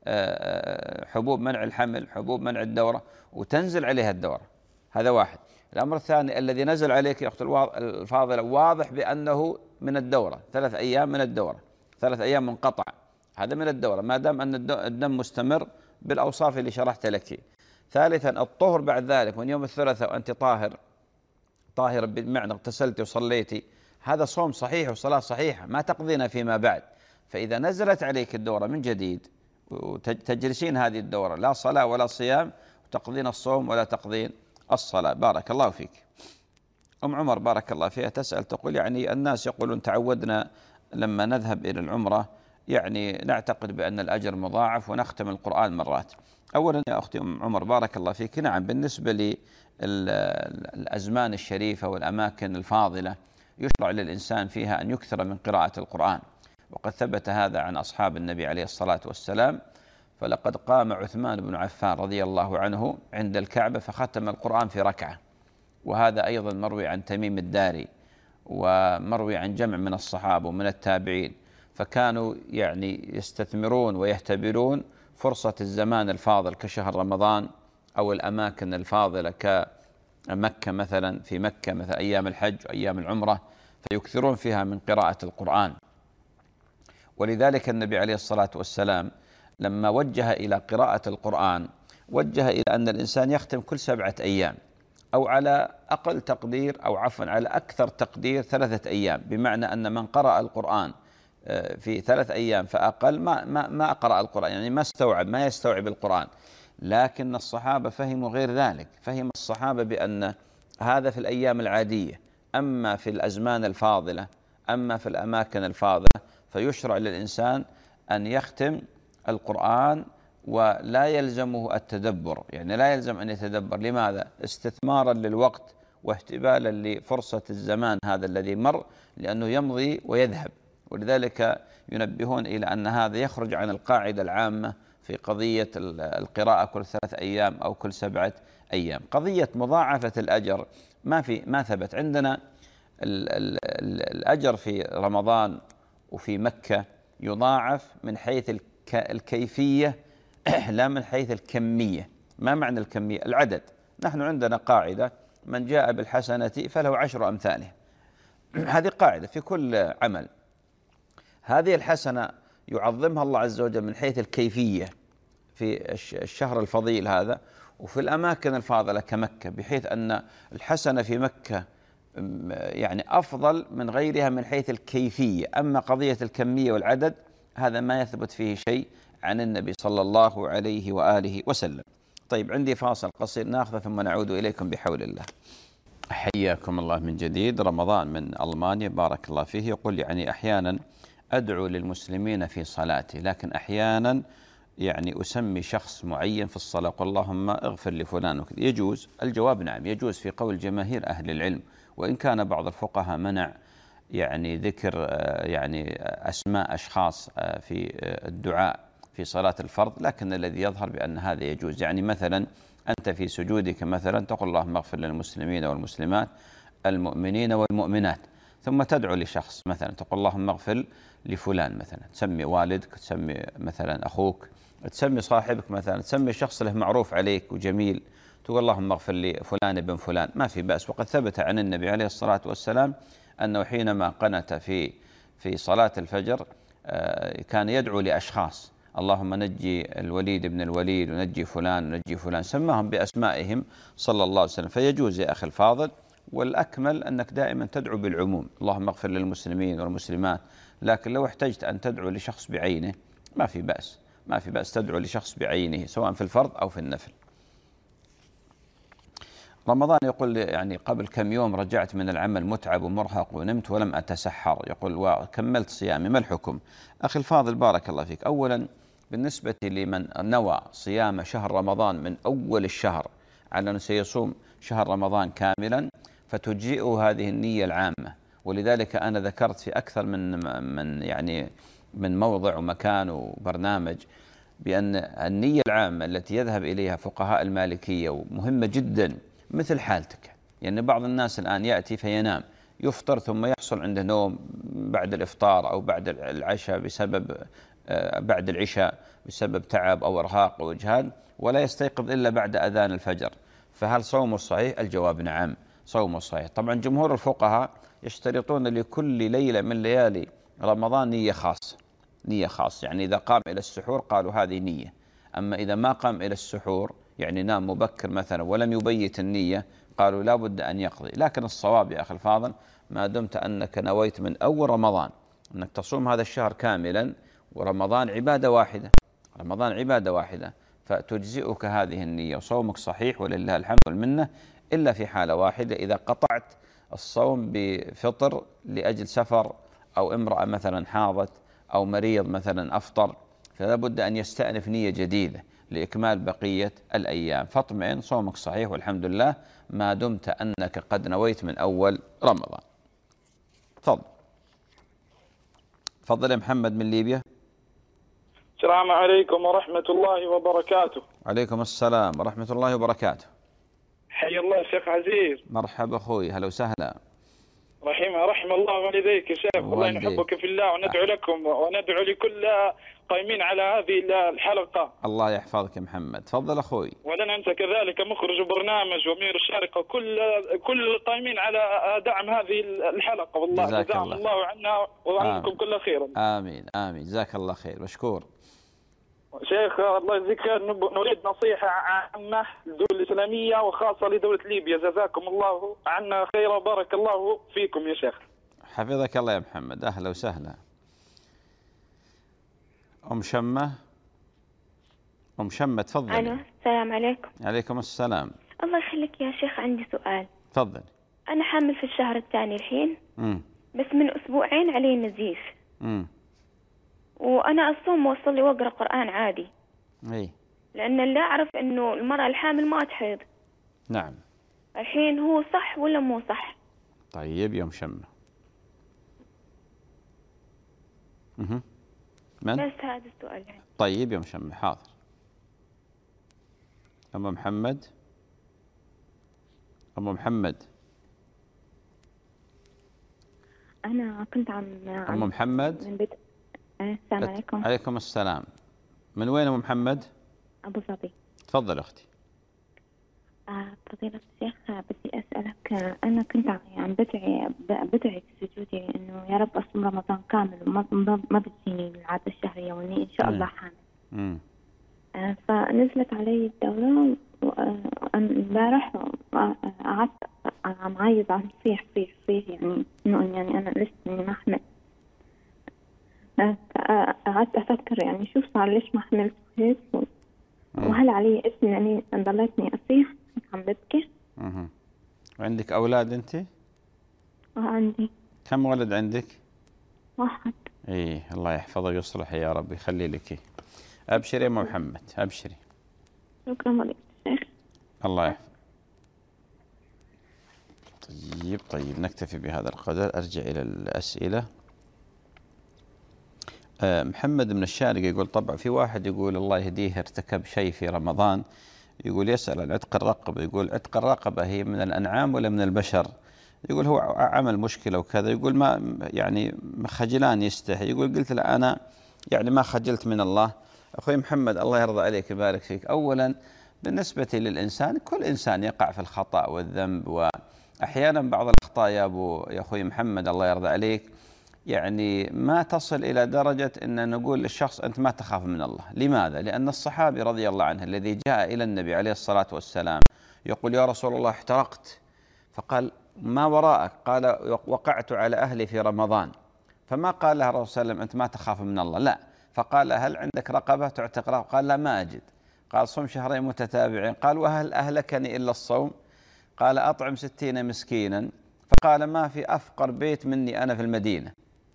حبوب منع الحمل، حبوب منع الدورة، وتنزل عليها الدورة. هذا واحد. الأمر الثاني الذي نزل عليك يا أخت الفاضلة واضح بأنه من الدورة، ثلاث أيام من الدورة، ثلاث أيام منقطع، هذا من الدورة ما دام أن الدم مستمر بالأوصاف اللي شرحت لك. ثالثا الطهر بعد ذلك من يوم الثلاثاء وأنت طاهر، طاهر بمعنى اغتسلتي وصليتي، هذا صوم صحيح وصلاة صحيحة ما تقضينا فيما بعد. فإذا نزلت عليك الدورة من جديد وتجلسين هذه الدورة لا صلاة ولا صيام، وتقضين الصوم ولا تقضين الصلاة بارك الله فيك. أم عمر بارك الله فيها تسأل تقول يعني الناس يقولون تعودنا لما نذهب إلى العمرة يعني نعتقد بأن الأجر مضاعف ونختم القرآن مرات. أولا يا أختي أم عمر بارك الله فيك، نعم بالنسبة للأزمان الشريفة والأماكن الفاضلة يشرع للإنسان فيها أن يكثر من قراءة القرآن، وقد ثبت هذا عن أصحاب النبي عليه الصلاة والسلام. فلقد قام عثمان بن عفان رضي الله عنه عند الكعبة فختم القرآن في ركعة، وهذا أيضا مروي عن تميم الداري ومروي عن جمع من الصحابة ومن التابعين. فكانوا يعني يستثمرون ويهتبرون فرصة الزمان الفاضل كشهر رمضان أو الأماكن الفاضلة كمكة مثلا، في مكة مثلا أيام الحج وأيام العمرة، فيكثرون فيها من قراءة القرآن. ولذلك النبي عليه الصلاة والسلام لما وجه إلى قراءة القرآن وجه إلى أن الإنسان يختم كل سبعة أيام، أو على أقل تقدير أو عفوا على أكثر تقدير ثلاثة أيام، بمعنى أن من قرأ القرآن في ثلاث أيام فأقل ما ما ما قرأ القرآن، يعني ما استوعب ما يستوعب القرآن. لكن الصحابة فهموا غير ذلك، فهم الصحابة بأن هذا في الأيام العادية، أما في الأزمان الفاضلة أما في الأماكن الفاضلة فيشرع للإنسان أن يختم القرآن ولا يلزمه التدبر، يعني لا يلزم أن يتدبر. لماذا؟ استثمارا للوقت واهتبالا لفرصة الزمان هذا الذي مر، لأنه يمضي ويذهب. ولذلك ينبهون إلى أن هذا يخرج عن القاعدة العامة في قضية القراءة كل ثلاث أيام أو كل سبعة أيام. قضية مضاعفة الأجر ما في ما ثبت عندنا. ال ال الأجر في رمضان وفي مكة يضاعف من حيث الكيفية لا من حيث الكمية. ما معنى الكمية؟ العدد. نحن عندنا قاعدة من جاء بالحسنة فله عشر أمثالها، هذه قاعدة في كل عمل. هذه الحسنة يعظمها الله عز وجل من حيث الكيفية في الشهر الفضيل هذا وفي الأماكن الفاضلة كمكة، بحيث أن الحسنة في مكة يعني أفضل من غيرها من حيث الكيفية. أما قضية الكمية والعدد هذا ما يثبت فيه شيء عن النبي صلى الله عليه وآله وسلم. طيب عندي فاصل قصير ناخذه ثم نعود إليكم بحول الله. حياكم الله من جديد. رمضان من ألمانيا بارك الله فيه يقول يعني أحيانا أدعو للمسلمين في صلاتي، لكن أحيانا يعني أسمي شخص معين في الصلاة اللهم اغفر لفلان وكذا، يجوز؟ الجواب نعم يجوز في قول جماهير أهل العلم، وإن كان بعض الفقهاء منع يعني ذكر يعني أسماء أشخاص في الدعاء في صلاة الفرض، لكن الذي يظهر بأن هذا يجوز. يعني مثلا أنت في سجودك مثلا تقول اللهم اغفر للمسلمين والمسلمات المؤمنين والمؤمنات، ثم تدعو لشخص مثلا تقول اللهم اغفر لفلان مثلا، تسمي والدك، تسمي مثلا أخوك، تسمي صاحبك مثلا، تسمي شخص له معروف عليك وجميل، تقول اللهم اغفر لفلان ابن فلان، ما في بأس. وقد ثبت عن النبي عليه الصلاة والسلام أنه حينما قنت في في صلاة الفجر كان يدعو لأشخاص، اللهم نجي الوليد بن الوليد ونجي فلان ونجي فلان، سماهم بأسمائهم صلى الله عليه وسلم. فيجوز يا أخي الفاضل، والأكمل أنك دائما تدعو بالعموم، اللهم اغفر للمسلمين والمسلمات، لكن لو احتجت أن تدعو لشخص بعينه ما في بأس، ما في بأس تدعو لشخص بعينه سواء في الفرض أو في النفل. رمضان يقول يعني قبل كم يوم رجعت من العمل متعب ومرهق ونمت ولم أتسحر، يقول وكملت صيامي، ما الحكم؟ أخي الفاضل بارك الله فيك، أولا بالنسبة لمن نوى صيام شهر رمضان من أول الشهر على أنه سيصوم شهر رمضان كاملا فتجزئه هذه النية العامة، ولذلك أنا ذكرت في أكثر من من يعني من موضع ومكان وبرنامج بأن النية العامة التي يذهب إليها فقهاء المالكية ومهمة جدا مثل حالتك. يعني بعض الناس الآن يأتي فينام، يفطر ثم يحصل عنده نوم بعد الإفطار أو بعد العشاء بسبب بعد العشاء بسبب تعب أو إرهاق أو إجهاد، ولا يستيقظ إلا بعد أذان الفجر، فهل صومه صحيح؟ الجواب نعم صومه صحيح. طبعا جمهور الفقهاء يشترطون لكل ليلة من ليالي رمضان نية خاصة، نية خاصة، يعني إذا قام إلى السحور قالوا هذه نية، أما إذا ما قام إلى السحور يعني نام مبكر مثلا ولم يبيت النية قالوا لا بد أن يقضي. لكن الصواب يا أخي الفاضل ما دمت أنك نويت من أول رمضان أنك تصوم هذا الشهر كاملا، ورمضان عبادة واحدة، رمضان عبادة واحدة، فتجزئك هذه النية وصومك صحيح ولله الحمد والمنة، إلا في حالة واحدة إذا قطعت الصوم بفطر لأجل سفر أو امرأة مثلا حاضت أو مريض مثلا أفطر، فلا بد أن يستأنف نية جديدة لإكمال بقية الأيام، فاطمئن صومك صحيح والحمد لله ما دمت أنك قد نويت من أول رمضان. تفضل. تفضل يا محمد من ليبيا. السلام عليكم ورحمة الله وبركاته. عليكم السلام ورحمة الله وبركاته. حي الله شيخ عزيز. مرحبا أخوي، هلا وسهلا. رحمه رحم الله والديك يا شيخ، والله نحبك في الله وندعو لكم وندعو لكل قائمين على هذه الحلقة. الله يحفظك يا محمد، تفضل أخوي. ولا ننسى كذلك مخرج برنامج وأمير الشارقة كل كل القائمين على دعم هذه الحلقة، والله جزاهم الله عنا وعنكم كل خير. آمين آمين، جزاك الله خير، مشكور. شيخ الله يجزيك خير، نريد نصيحة عامة للدول الإسلامية وخاصة لدولة ليبيا، جزاكم الله عنا خير وبارك الله فيكم يا شيخ. حفظك الله يا محمد، أهلا وسهلا. أم شمة. أم شمة تفضل. ألو السلام عليكم. عليكم السلام. الله يخليك يا شيخ، عندي سؤال. تفضل. أنا حامل في الشهر الثاني الحين. مم. بس من أسبوعين علي نزيف. مم. وأنا أصوم وأصلي وأقرأ قرآن عادي. إيه. لأن اللي أعرف إنه المرأة الحامل ما تحيض. نعم. الحين هو صح ولا مو صح؟ طيب يا أم شمة. مه. من؟ بس هذا السؤال يعني. طيب يا أم شمة، حاضر. أم محمد. أم محمد. أنا كنت عم أم محمد. من بيت. السلام عليكم. عليكم السلام. من وين أم محمد؟ أبو ظبي. تفضل أختي. آه فضيلة الشيخ، بدي أسألك، أنا كنت عم بدعي بدعي في سجودي إنه يا رب أصوم رمضان كامل وما ما بتجيني العادة الشهرية وإني إن شاء الله حامل. امم آه فنزلت علي الدورة امبارح، قعدت عم عايز عم صيح صيح صيح يعني إنه يعني أنا لسه إني ما حملت. قعدت أفكر يعني شو صار، ليش ما حملت هيك، وهل علي اسم يعني ضليتني أصيح عم ببكي. اها. وعندك أولاد أنت؟ اه عندي. كم ولد عندك؟ واحد. إيه الله يحفظه ويصلح يا رب، يخلي لك. أبشري يا محمد، أبشري. شكرا لك شيخ. الله يحفظ. طيب طيب نكتفي بهذا القدر. أرجع إلى الأسئلة. أه محمد من الشارقة يقول طبعا في واحد يقول الله يهديه ارتكب شيء في رمضان، يقول يسأل عن عتق الرقبة، يقول عتق الرقبة هي من الأنعام ولا من البشر؟ يقول هو عمل مشكلة وكذا، يقول ما يعني خجلان يستحي. يقول قلت له أنا يعني ما خجلت من الله. أخوي محمد الله يرضى عليك يبارك فيك، أولا بالنسبة للإنسان كل إنسان يقع في الخطأ والذنب، وأحيانا بعض الأخطاء يا أبو يا أخوي محمد الله يرضى عليك يعني ما تصل إلى درجة أن نقول للشخص أنت ما تخاف من الله. لماذا؟ لأن الصحابي رضي الله عنه الذي جاء إلى النبي عليه الصلاة والسلام يقول يا رسول الله احترقت، فقال ما وراءك؟ قال وقعت على أهلي في رمضان. فما قال له الرسول صلى الله عليه وسلم أنت ما تخاف من الله، لا، فقال هل عندك رقبة تعتق رقبة؟ قال لا ما أجد. قال صم شهرين متتابعين. قال وهل أهلكني إلا الصوم؟ قال أطعم ستين مسكينا. فقال ما في أفقر بيت مني أنا في المدينة.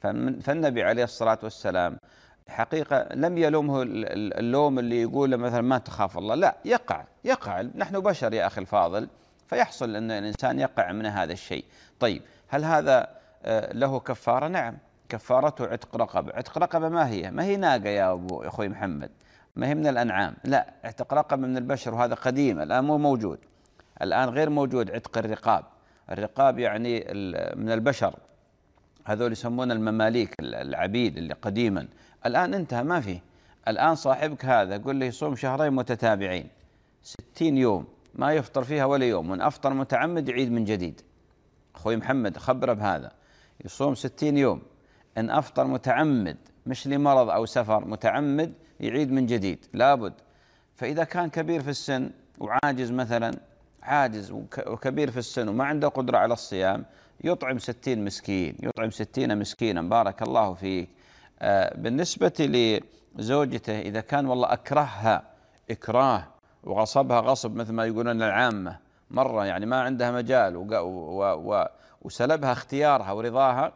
فالنبي عليه الصلاة والسلام حقيقة لم يلومه اللوم اللي يقول مثلا ما تخاف الله، لا، يقع يقع نحن بشر يا أخي الفاضل، فيحصل أن الإنسان يقع من هذا الشيء. طيب هل هذا له كفارة؟ نعم، كفارته عتق رقبة. عتق رقبة ما هي؟ ما هي ناقة يا أبو أخوي محمد، ما هي من الأنعام، لا، عتق رقبة من البشر، وهذا قديم الآن مو موجود، الآن غير موجود عتق الرقاب. الرقاب يعني من البشر، هذول يسمون المماليك العبيد اللي قديما، الآن انتهى ما فيه. الآن صاحبك هذا قل له يصوم شهرين متتابعين ستين يوم ما يفطر فيها ولا يوم، وإن أفطر متعمد يعيد من جديد. أخوي محمد خبره بهذا، يصوم ستين يوم، إن أفطر متعمد مش لمرض أو سفر متعمد يعيد من جديد لابد. فإذا كان كبير في السن وعاجز مثلا، عاجز وكبير في السن وما عنده قدرة على الصيام، يطعم ستين مسكين، يطعم ستين مسكينا. بارك الله فيك. آه بالنسبة لزوجته إذا كان والله أكرهها إكراه وغصبها غصب مثل ما يقولون العامة مرة، يعني ما عندها مجال و و و وسلبها اختيارها ورضاها،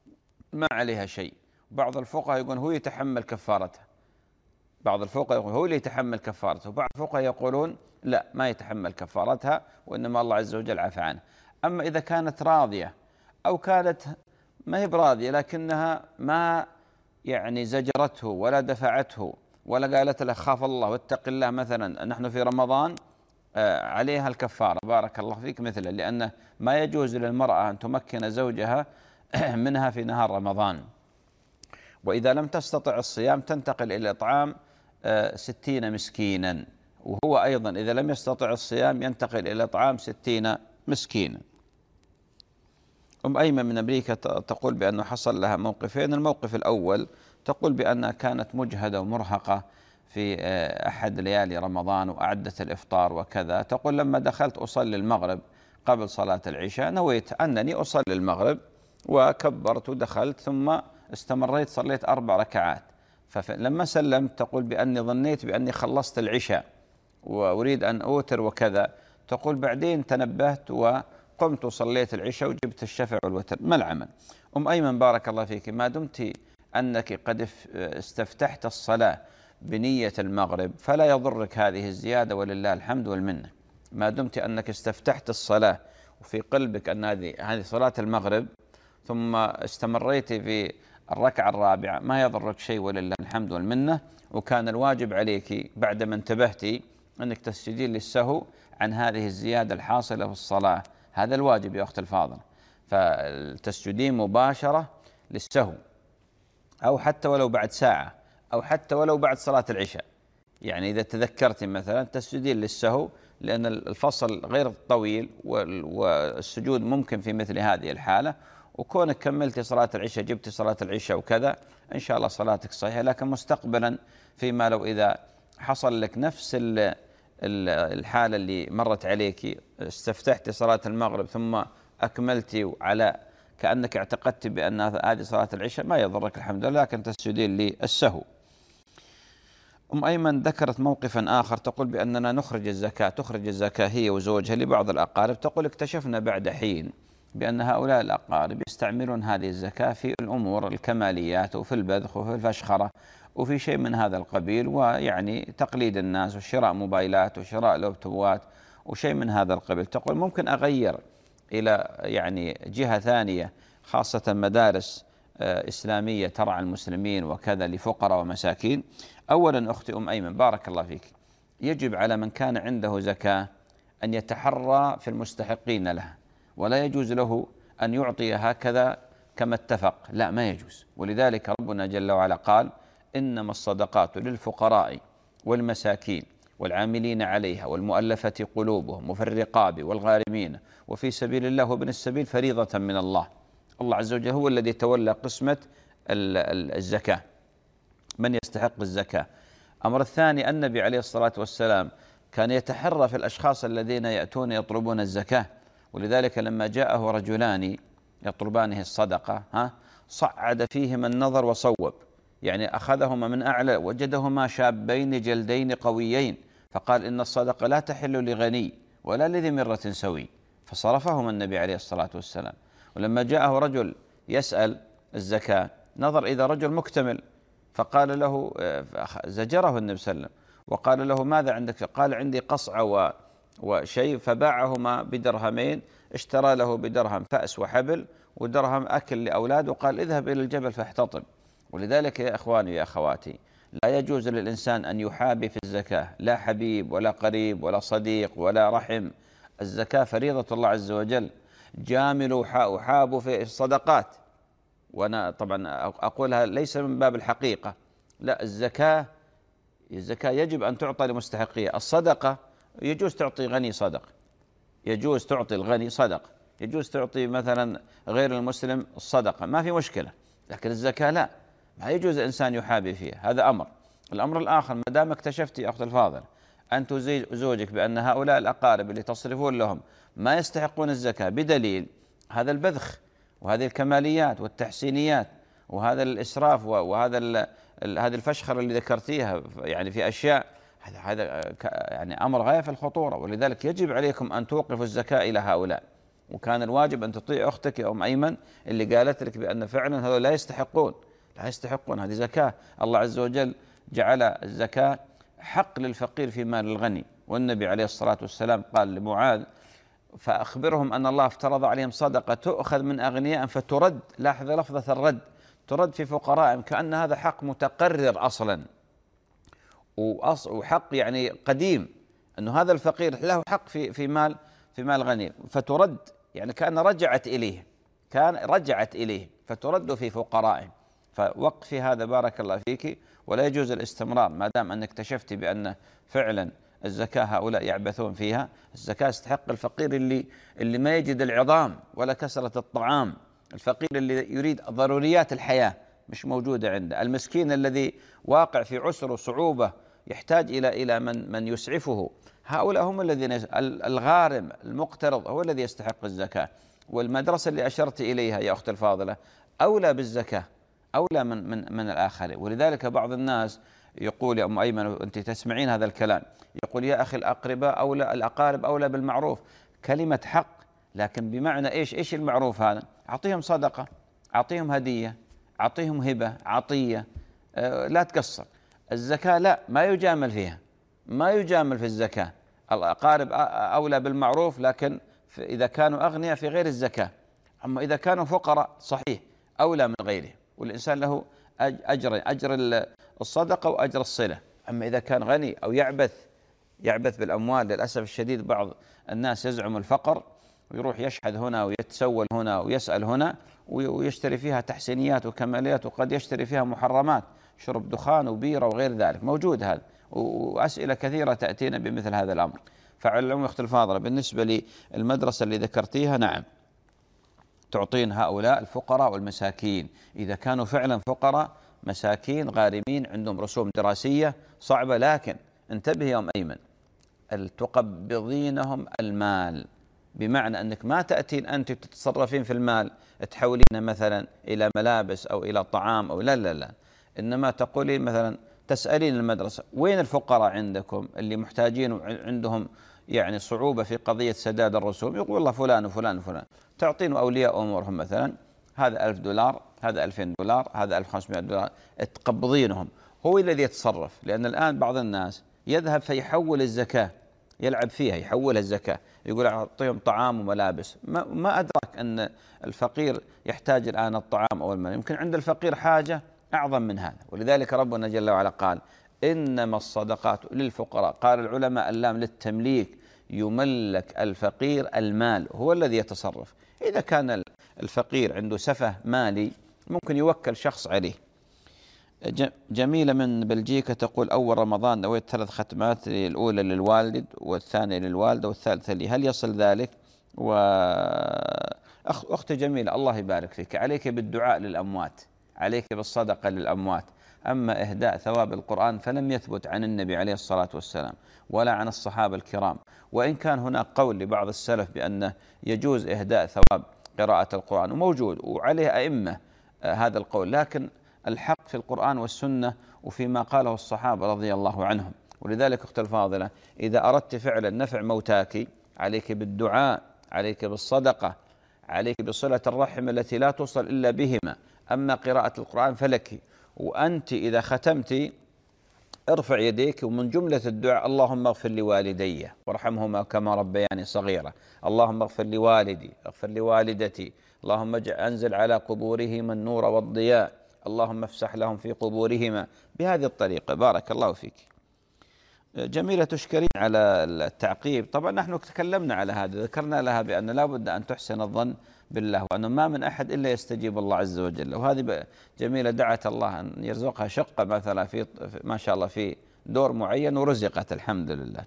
ما عليها شيء. بعض الفقهاء يقولون هو يتحمل كفارتها، بعض الفقهاء يقولون هو اللي يتحمل كفارته، وبعض الفقهاء يقولون لا ما يتحمل كفارتها وإنما الله عز وجل عفى عنه. أما إذا كانت راضية أو كانت ما هي براضية لكنها ما يعني زجرته ولا دفعته ولا قالت له خاف الله واتق الله مثلا نحن في رمضان، عليها الكفارة. بارك الله فيك مثله، لأنه ما يجوز للمرأة أن تمكن زوجها منها في نهار رمضان. وإذا لم تستطع الصيام تنتقل إلى إطعام ستين مسكينا، وهو أيضا إذا لم يستطع الصيام ينتقل إلى إطعام ستين مسكينا. أم أيمن من أمريكا تقول بأنه حصل لها موقفين. الموقف الأول تقول بأنها كانت مجهدة ومرهقة في أحد ليالي رمضان وأعدت الإفطار وكذا. تقول لما دخلت أصلي المغرب قبل صلاة العشاء نويت أنني أصلي المغرب وكبرت ودخلت، ثم استمريت صليت أربع ركعات. فلما سلمت تقول بأني ظنيت بأني خلصت العشاء وأريد أن أوتر وكذا. تقول بعدين تنبهت وقمت وصليت العشاء وجبت الشفع والوتر. ما العمل؟ أم أيمن بارك الله فيك، ما دمت أنك قد استفتحت الصلاة بنية المغرب فلا يضرك هذه الزيادة ولله الحمد والمنة. ما دمت أنك استفتحت الصلاة وفي قلبك أن هذه هذه صلاة المغرب ثم استمريت في الركعة الرابعة ما يضرك شيء ولله الحمد والمنة. وكان الواجب عليك بعدما انتبهتي أنك تسجدين للسهو عن هذه الزيادة الحاصلة في الصلاة، هذا الواجب يا أخت الفاضلة. فتسجدين مباشرة للسهو، أو حتى ولو بعد ساعة، أو حتى ولو بعد صلاة العشاء. يعني إذا تذكرت مثلا تسجدين للسهو، لأن الفصل غير طويل والسجود ممكن في مثل هذه الحالة. وكونك كملتي صلاة العشاء جبتي صلاة العشاء وكذا إن شاء الله صلاتك صحيحة. لكن مستقبلا فيما لو إذا حصل لك نفس الحالة اللي مرت عليك، استفتحتي صلاة المغرب ثم أكملتي على كأنك اعتقدت بأن هذه صلاة العشاء، ما يضرك الحمد لله، لكن تسجدين للسهو. أم أيمن ذكرت موقفا آخر تقول بأننا نخرج الزكاة، تخرج الزكاة هي وزوجها لبعض الأقارب. تقول اكتشفنا بعد حين بأن هؤلاء الأقارب يستعملون هذه الزكاة في الأمور الكماليات وفي البذخ وفي الفشخرة وفي شيء من هذا القبيل، ويعني تقليد الناس وشراء موبايلات وشراء لابتوبات وشيء من هذا القبيل. تقول ممكن أغير إلى يعني جهة ثانية، خاصة مدارس إسلامية ترعى المسلمين وكذا لفقراء ومساكين. أولا أختي أم أيمن بارك الله فيك، يجب على من كان عنده زكاة أن يتحرى في المستحقين لها، ولا يجوز له أن يعطي هكذا كما اتفق، لا ما يجوز. ولذلك ربنا جل وعلا قال إنما الصدقات للفقراء والمساكين والعاملين عليها والمؤلفة قلوبهم وفي الرقاب والغارمين وفي سبيل الله وابن السبيل فريضة من الله. الله عز وجل هو الذي تولى قسمة الزكاة، من يستحق الزكاة. أمر الثاني، النبي عليه الصلاة والسلام كان يتحرى في الأشخاص الذين يأتون يطلبون الزكاة، ولذلك لما جاءه رجلان يطلبانه الصدقة ها صعد فيهما النظر وصوب، يعني أخذهما من أعلى وجدهما شابين جلدين قويين، فقال إن الصدقة لا تحل لغني ولا لذي مرة سوي، فصرفهما النبي عليه الصلاة والسلام. ولما جاءه رجل يسأل الزكاة نظر إذا رجل مكتمل، فقال له زجره النبي صلى الله عليه وسلم وقال له ماذا عندك؟ قال عندي قصعة وشيء، فباعهما بدرهمين، اشترى له بدرهم فأس وحبل ودرهم أكل لأولاد، وقال اذهب إلى الجبل فاحتطب. ولذلك يا إخواني يا أخواتي لا يجوز للإنسان أن يحابي في الزكاة، لا حبيب ولا قريب ولا صديق ولا رحم. الزكاة فريضة الله عز وجل. جاملوا وحابوا في الصدقات، وأنا طبعا أقولها ليس من باب الحقيقة، لا، الزكاة الزكاة يجب أن تعطى لمستحقية. الصدقة يجوز تعطي غني صدق، يجوز تعطي الغني صدق، يجوز تعطي مثلا غير المسلم الصدقة، ما في مشكلة، لكن الزكاة لا، ما يجوز الإنسان يحابي فيها. هذا أمر. الأمر الآخر، ما دام اكتشفتي يا أخت الفاضل أنت وزوجك بأن هؤلاء الأقارب اللي تصرفون لهم ما يستحقون الزكاة بدليل هذا البذخ وهذه الكماليات والتحسينيات وهذا الإسراف وهذا هذه الفشخرة اللي ذكرتيها يعني في أشياء، هذا هذا يعني أمر غاية في الخطورة. ولذلك يجب عليكم أن توقفوا الزكاة إلى هؤلاء، وكان الواجب أن تطيع أختك يا أم أيمن اللي قالت لك بأن فعلا هذول لا يستحقون، لا يستحقون، هذه زكاة. الله عز وجل جعل الزكاة حق للفقير في مال الغني، والنبي عليه الصلاة والسلام قال لمعاذ فأخبرهم أن الله افترض عليهم صدقة تؤخذ من أغنياء فترد، لاحظ لفظة الرد، ترد في فقرائهم، كأن هذا حق متقرر أصلا وحق يعني قديم، أنه هذا الفقير له حق في في مال في مال غني، فترد يعني كأن رجعت إليه، كان رجعت إليه فترد في فقرائهم. فوقف هذا بارك الله فيك، ولا يجوز الاستمرار ما دام أنك اكتشفتي بأن فعلا الزكاة هؤلاء يعبثون فيها. الزكاة استحق الفقير اللي اللي ما يجد العظام ولا كسرة الطعام، الفقير اللي يريد ضروريات الحياة مش موجودة عنده، المسكين الذي واقع في عسر وصعوبة يحتاج إلى إلى من من يسعفه، هؤلاء هم الذين، الغارم المقترض هو الذي يستحق الزكاة. والمدرسة اللي أشرت إليها يا أخت الفاضلة أولى بالزكاة، أولى من من من الآخرين. ولذلك بعض الناس يقول يا أم أيمن وأنت تسمعين هذا الكلام، يقول يا أخي الأقرباء أولى، الأقارب أولى بالمعروف، كلمة حق، لكن بمعنى إيش؟ إيش المعروف هذا؟ أعطيهم صدقة، أعطيهم هدية، أعطيهم هبة، عطية، أه لا تقصر. الزكاة لا، ما يجامل فيها، ما يجامل في الزكاة. الأقارب أولى بالمعروف، لكن إذا كانوا أغنياء في غير الزكاة، أما إذا كانوا فقراء صحيح أولى من غيره، والإنسان له أجر، أجر الصدقة وأجر الصلة. أما إذا كان غني أو يعبث يعبث بالأموال، للأسف الشديد بعض الناس يزعم الفقر ويروح يشحذ هنا ويتسول هنا ويسأل هنا ويشتري فيها تحسينيات وكماليات، وقد يشتري فيها محرمات، شرب دخان وبيرة وغير ذلك، موجود هذا، وأسئلة كثيرة تأتينا بمثل هذا الأمر. فعلى العموم أخت الفاضلة، بالنسبة للمدرسة اللي ذكرتيها، نعم تعطين هؤلاء الفقراء والمساكين، إذا كانوا فعلا فقراء مساكين غارمين عندهم رسوم دراسية صعبة، لكن انتبه يا أم أيمن، تقبضينهم المال، بمعنى أنك ما تأتين أنت تتصرفين في المال تحولين مثلا إلى ملابس أو إلى طعام أو لا لا لا، إنما تقولين مثلا تسألين المدرسة وين الفقراء عندكم اللي محتاجين وعندهم يعني صعوبة في قضية سداد الرسوم، يقول والله فلان وفلان وفلان، تعطين أولياء أمورهم مثلا هذا ألف دولار، هذا ألفين دولار، هذا ألف وخمسمائة دولار، تقبضينهم هو الذي يتصرف. لأن الآن بعض الناس يذهب فيحول الزكاة، يلعب فيها، يحولها الزكاة، يقول أعطيهم طعام وملابس. ما, ما أدرك أن الفقير يحتاج الآن الطعام أو المال، يمكن عند الفقير حاجة أعظم من هذا. ولذلك ربنا جل وعلا قال إنما الصدقات للفقراء. قال العلماء اللام للتمليك، يملك الفقير المال، هو الذي يتصرف. إذا كان الفقير عنده سفه مالي ممكن يوكل شخص عليه. جميلة من بلجيكا تقول أول رمضان نويت ثلاث ختمات، الأولى للوالد والثانية للوالدة والثالثة لي، هل يصل ذلك؟ وأخت جميلة الله يبارك فيك، عليك بالدعاء للأموات، عليك بالصدقة للأموات. أما إهداء ثواب القرآن فلم يثبت عن النبي عليه الصلاة والسلام ولا عن الصحابة الكرام، وإن كان هناك قول لبعض السلف بأنه يجوز إهداء ثواب قراءة القرآن وموجود وعليه أئمة هذا القول، لكن الحق في القرآن والسنة وفيما قاله الصحابة رضي الله عنهم. ولذلك أختي الفاضلة إذا أردت فعلا نفع موتاك عليك بالدعاء، عليك بالصدقة، عليك بصلة الرحم التي لا توصل إلا بهما. أما قراءة القرآن فلك، وأنت إذا ختمت ارفع يديك، ومن جملة الدعاء اللهم اغفر لوالدي وارحمهما كما ربياني صغيرة، اللهم اغفر لوالدي، اغفر لوالدتي، اللهم أنزل على قبورهم النور والضياء، اللهم افسح لهم في قبورهما، بهذه الطريقة. بارك الله فيك. جميلة تشكرين على التعقيب. طبعا نحن تكلمنا على هذا، ذكرنا لها بأن لا بد أن تحسن الظن بالله، وأنه ما من أحد إلا يستجيب الله عز وجل. وهذه جميلة دعت الله أن يرزقها شقة مثلا في ما شاء الله في دور معين ورزقت الحمد لله.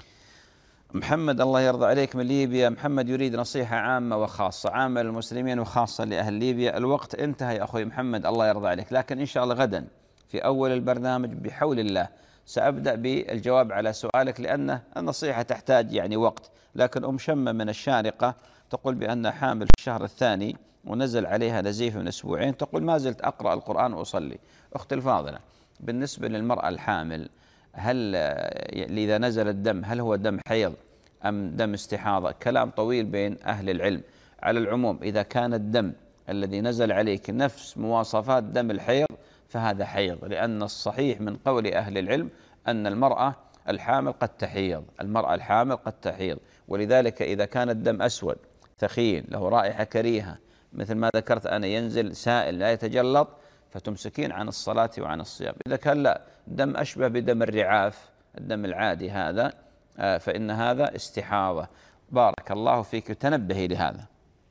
محمد الله يرضى عليك من ليبيا، محمد يريد نصيحة عامة وخاصة، عامة للمسلمين وخاصة لأهل ليبيا. الوقت انتهى يا أخوي محمد الله يرضى عليك، لكن إن شاء الله غدا في أول البرنامج بحول الله سأبدأ بالجواب على سؤالك، لأن النصيحة تحتاج يعني وقت. لكن أم شمة من الشارقة تقول بأن حامل في الشهر الثاني ونزل عليها نزيف من أسبوعين، تقول ما زلت أقرأ القرآن وأصلي. أختي الفاضلة، بالنسبة للمرأة الحامل هل إذا نزل الدم هل هو دم حيض أم دم استحاضة؟ كلام طويل بين أهل العلم. على العموم إذا كان الدم الذي نزل عليك نفس مواصفات دم الحيض فهذا حيض، لأن الصحيح من قول أهل العلم أن المرأة الحامل قد تحيض، المرأة الحامل قد تحيض. ولذلك إذا كان الدم أسود ثخين له رائحة كريهة مثل ما ذكرت أنا، ينزل سائل لا يتجلط، فتمسكين عن الصلاة وعن الصيام. إذا كان لا دم أشبه بدم الرعاف الدم العادي هذا فإن هذا استحاضة. بارك الله فيك، تنبهي لهذا.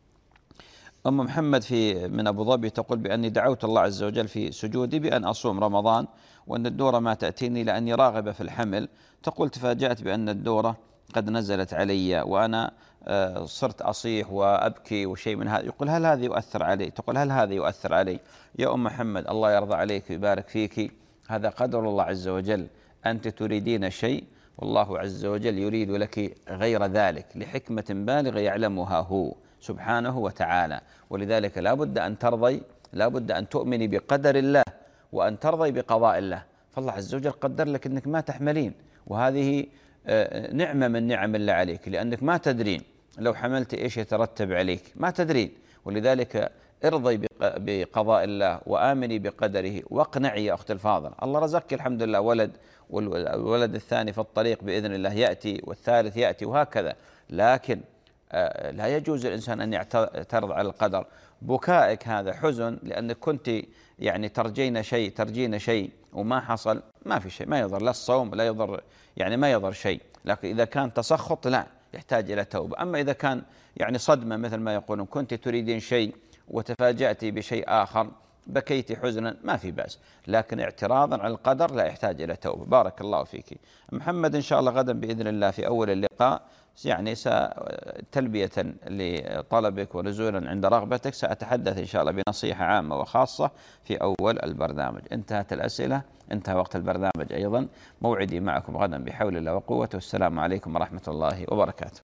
أم محمد في من أبو ظبي تقول بأني دعوت الله عز وجل في سجودي بأن أصوم رمضان وأن الدورة ما تأتيني لأني راغبة في الحمل. تقول تفاجأت بأن الدورة قد نزلت علي وأنا صرت أصيح وأبكي وشيء من هذا. يقول هل هذا يؤثر علي؟ تقول هل هذا يؤثر علي؟ يا أم محمد الله يرضى عليك ويبارك فيك، هذا قدر الله عز وجل. أنت تريدين شيء والله عز وجل يريد لك غير ذلك لحكمة بالغة يعلمها هو سبحانه وتعالى. ولذلك لا بد أن ترضي، لا بد أن تؤمني بقدر الله وأن ترضي بقضاء الله. فالله عز وجل قدر لك أنك ما تحملين، وهذه نعمة من نعم الله عليك، لأنك ما تدرين لو حملت إيش يترتب عليك، ما تدرين. ولذلك ارضي بقضاء الله وآمني بقدره واقنعي يا أخت الفاضل. الله رزقك الحمد لله ولد، والولد الثاني في الطريق بإذن الله يأتي، والثالث يأتي، وهكذا. لكن لا يجوز الإنسان أن يعترض على القدر. بكائك هذا حزن لأنك كنت يعني ترجين شيء ترجين شيء وما حصل، ما في شيء، ما يضر لا الصوم لا يضر، يعني ما يضر شيء. لكن إذا كان تسخط لا يحتاج إلى توبة. أما إذا كان يعني صدمة مثل ما يقولون، كنت تريدين شيء وتفاجأت بشيء آخر بكيت حزنا، ما في بأس. لكن اعتراضا على القدر لا يحتاج إلى توبة. بارك الله فيك محمد. إن شاء الله غدا بإذن الله في أول اللقاء يعني تلبية لطلبك ونزولا عند رغبتك سأتحدث إن شاء الله بنصيحة عامة وخاصة في أول البرنامج. انتهت الأسئلة، انتهى وقت البرنامج أيضا. موعدي معكم غدا بحول الله وقوته. والسلام عليكم ورحمة الله وبركاته.